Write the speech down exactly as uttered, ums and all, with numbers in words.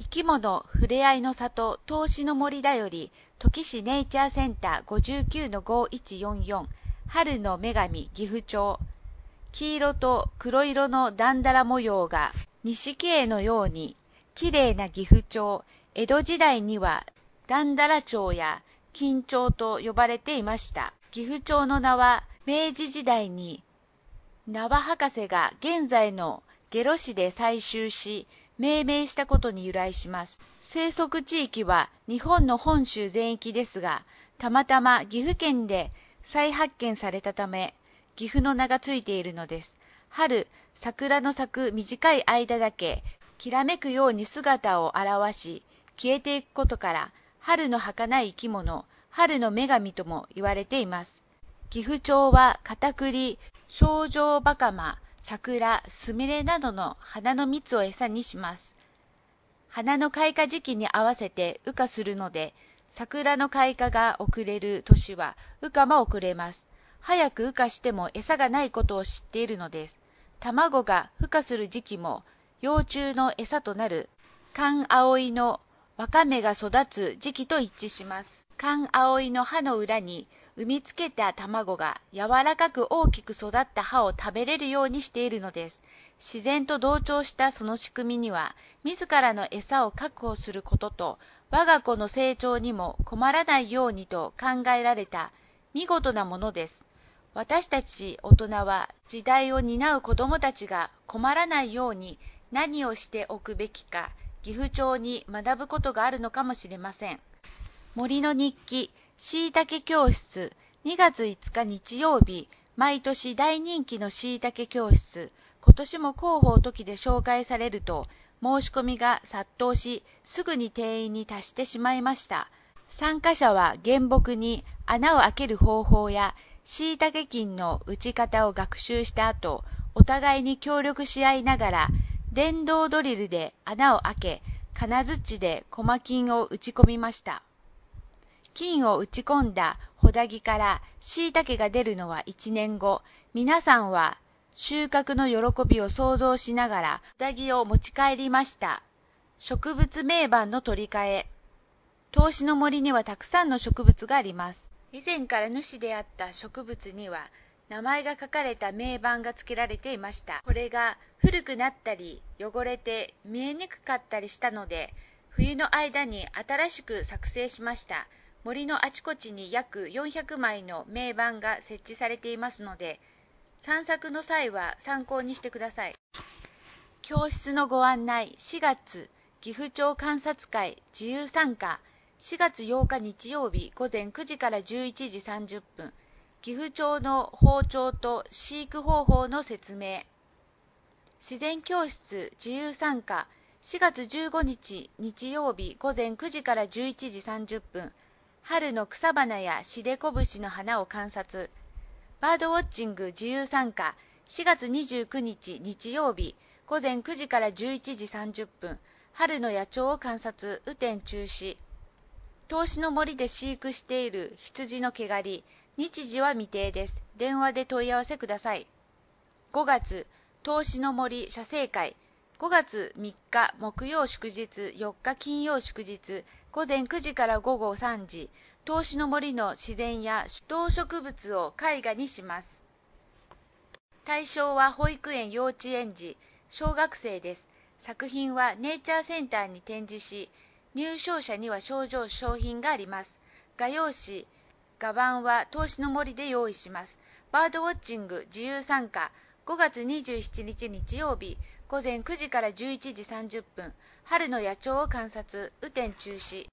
生き物ふれあいの里投資の森だより、土岐市ネイチャーセンター ごじゅうきゅうのごいちよんよん 春の女神岐阜町。黄色と黒色のだんだら模様が錦絵のように綺麗な岐阜町。江戸時代にはだんだら町や金町と呼ばれていました。岐阜町の名は明治時代に縄博士が現在の下呂市で採集し命名したことに由来します。生息地域は日本の本州全域ですが、たまたま岐阜県で再発見されたため、岐阜の名がついているのです。春、桜の咲く短い間だけ、きらめくように姿を現し、消えていくことから、春の儚い生き物、春の女神とも言われています。岐阜町は片栗、シジョウバカマ、桜、スミレなどの花の蜜を餌にします。花の開花時期に合わせて羽化するので、桜の開花が遅れる年は羽化も遅れます。早く羽化しても餌がないことを知っているのです。卵が孵化する時期も幼虫の餌となる寒葵のわかめが育つ時期と一致します。寒葵の葉の裏に産みつけた卵が柔らかく大きく育った葉を食べれるようにしているのです。自然と同調したその仕組みには、自らの餌を確保することと、我が子の成長にも困らないようにと考えられた見事なものです。私たち大人は時代を担う子どもたちが困らないように何をしておくべきか、岐阜町に学ぶことがあるのかもしれません。森の日記、しいたけ教室、にがついつか日曜日、毎年大人気のしいたけ教室、今年も広報時で紹介されると、申し込みが殺到し、すぐに定員に達してしまいました。参加者は原木に穴を開ける方法や、しいたけ菌の打ち方を学習した後、お互いに協力し合いながら、電動ドリルで穴を開け、金槌でコマ菌を打ち込みました。菌を打ち込んだホダギからしいたけが出るのはいちねんご、皆さんは収穫の喜びを想像しながらホダギを持ち帰りました。植物名板の取り替え。投資の森にはたくさんの植物があります。以前から主であった植物には名前が書かれた名板が付けられていました。これが古くなったり汚れて見えにくかったりしたので、冬の間に新しく作成しました。森のあちこちに約よんひゃくまいの名板が設置されていますので、散策の際は参考にしてください。教室のご案内。しがつ、岐阜町観察会自由参加。しがつようか日曜日午前くじからじゅういちじさんじゅっぷん。岐阜町の放鳥と飼育方法の説明。自然教室自由参加。しがつじゅうごにち日曜日午前くじからじゅういちじさんじゅっぷん。春の草花やシデコブシの花を観察。バードウォッチング自由参加。しがつにじゅうくにち日曜日午前くじからじゅういちじさんじゅっぷん。春の野鳥を観察。雨天中止。投資の森で飼育している羊の毛刈り。日時は未定です。電話で問い合わせください。ごがつ、投資の森写生会。ごがつみっか木曜祝日、よっか金曜祝日、午前くじからごごさんじ、投資の森の自然や動植物を絵画にします。対象は保育園幼稚園児、小学生です。作品はネイチャーセンターに展示し、入賞者には賞状商品があります。画用紙、画板は投資の森で用意します。バードウォッチング自由参加。ごがつにじゅうしちにち日曜日、午前くじからじゅういちじさんじゅっぷん。春の野鳥を観察。雨天中止。